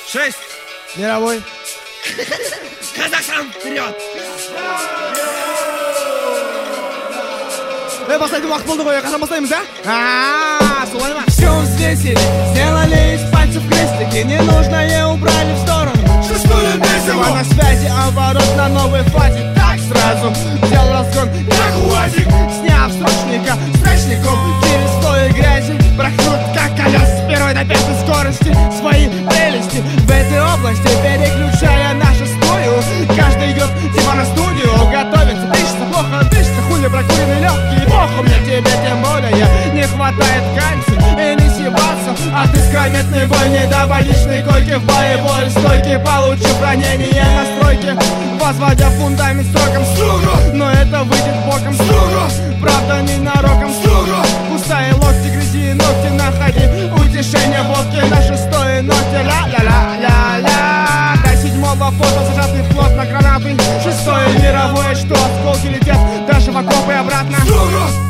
6. Мировой. Казахстан, вперед! Бастайтын уақыт болды ғой, қашан бастаймыз, солай ма? Все взвесили, сделали из пальцев крестики, ненужное убрали в сторону. Шестое месиво! На связи, оборот на новой фазе. Так сразу взял разгон, как УАЗик, сняв срочника с рачником через слой грязи. Прохнут, как колес с первой до пятой скорости свои прелести в этой области, переключая на шестую. Каждый идет типа на студию, готовится, дышится, плохо дышится, хули прокуренный легкий. Плохо мне тебе, тем более не хватает кальция и не съебаться от искрометной бойни до больничной койки в боевой стойке, получив ранение на стройке, возводя фундамент строком. Но это выйдет боком. Правда ненароком. Пустая локти, грязи ногти, находи утешение водки на шестой ноте. Ля-ля-ля-ля. До седьмого фото зажатый плотно гранаты. Шестое мировое, что осколки летят даже в окопы обратно.